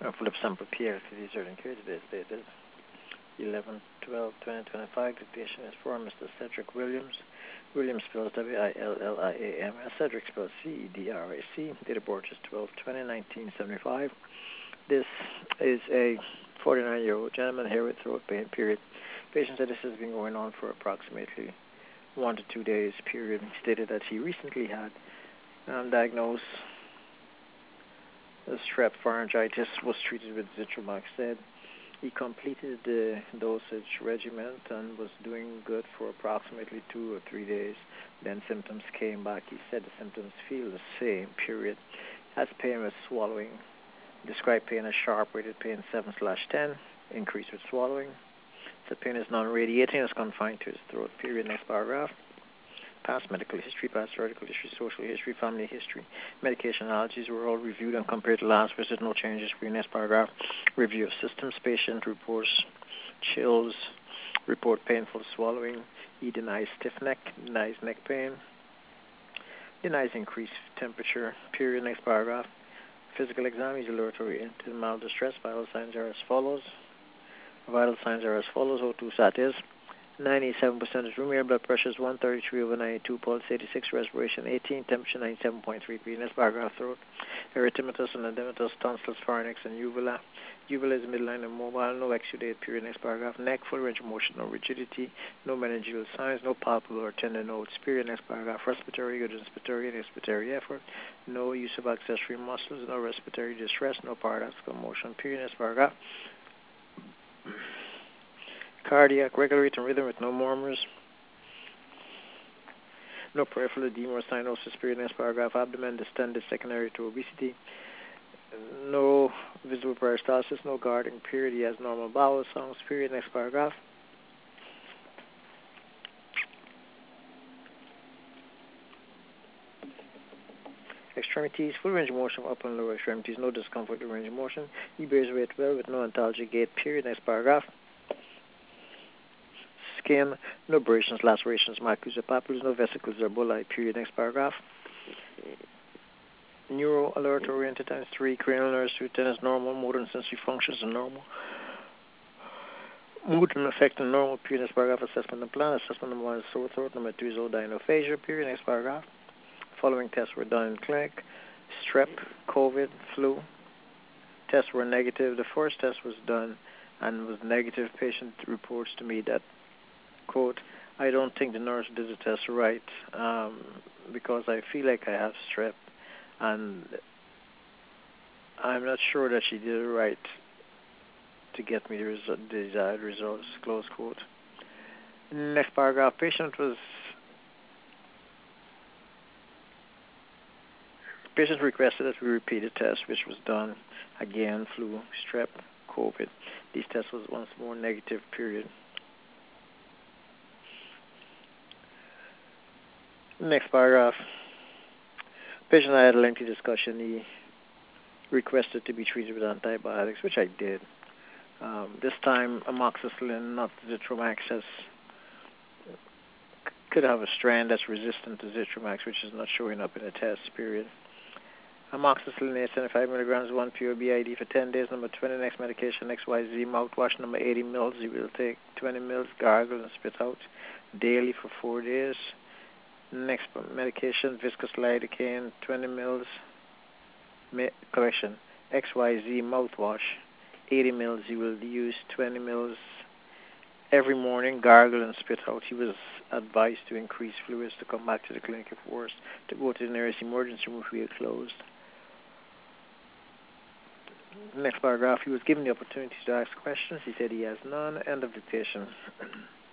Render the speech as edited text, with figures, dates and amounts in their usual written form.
Flip sample PLCD certain codes. This date is 11/12/2025. Dictation is for Mr. Cedric Williams. Williams spells William. Cedric spells Cedric. Date of birth is 12/20/1975. This is a 49-year-old gentleman here with throat pain, period. Patient said this has been going on for approximately 1 to 2 days, period. He stated that he recently had diagnosed strep pharyngitis, was treated with Zithromax. Said he completed the dosage regimen and was doing good for approximately 2 or 3 days. Then symptoms came back. He said the symptoms feel the same, period. Has pain with swallowing. Described pain as sharp, rated pain 7/10, increased with swallowing. The pain is non-radiating, is confined to his throat, period. Next paragraph. Past medical history, past surgical history, social history, family history. Medication allergies were all reviewed and compared to last visit. No changes for your next paragraph. Review of systems. Patient reports chills, report painful swallowing. He denies stiff neck, denies neck pain, denies increased temperature, period. Next paragraph. Physical exam. He's alert oriented, mild distress. Vital signs are as follows. O2 sat is 97% is room air, blood pressure is 133/92, pulse 86, respiration 18, temperature 97.3 Next paragraph. Throat. Erythematous and edematous, tonsils, pharynx, and uvula. Uvula is midline and mobile, no exudate, period. Next paragraph. Neck, full range of motion, no rigidity, no meningeal signs, no palpable or tender nodes, period. Next paragraph. Respiratory, good inspiratory and expiratory effort, no use of accessory muscles, no respiratory distress, no paradoxical motion, period. Next paragraph. Cardiac, regular rate and rhythm with no murmurs, no peripheral edema or cyanosis, period. Next paragraph. Abdomen distended secondary to obesity, no visible peristalsis, no guarding, period. He has normal bowel sounds, period. Next paragraph. Extremities, full range of motion of upper and lower extremities, no discomfort with range of motion. He bears weight well with no antalgic gait, period. Next paragraph. Skin, no abrasions, lacerations, macules or papules, no vesicles or bullae, period. Next paragraph. Neuro alert oriented times 3, cranial nerves 210 is normal, motor and sensory functions are normal. Mood and effect are normal, period. Next paragraph. Assessment and plan. Assessment number 1 is sore throat, number 2 is odynophagia, period. Next paragraph. Following tests were done in clinic. Strep, COVID, flu. Tests were negative. The first test was done and was negative. Patient reports to me that, quote, I don't think the nurse did the test right because I feel like I have strep and I'm not sure that she did it right to get me the desired results, close quote. Next paragraph. Patient requested that we repeat the test, which was done again, flu, strep, COVID. These tests was once more negative, period. Next paragraph. Patient and I had a lengthy discussion. He requested to be treated with antibiotics, which I did. This time, amoxicillin, not Zithromax, could have a strand that's resistant to Zithromax, which is not showing up in the test, period. Amoxicillin 75 milligrams, 1 pure BID for 10 days. Number 20, next medication, XYZ mouthwash, number 80 mils. You will take 20 mils, gargle and spit out daily for 4 days. Next medication, viscous lidocaine, 20 mils. XYZ mouthwash, 80 mils. You will use 20 mils every morning, gargle and spit out. He was advised to increase fluids, to come back to the clinic if worse, to go to the nearest emergency room if we are closed. Next paragraph. He was given the opportunity to ask questions. He said he has none. End of dictation.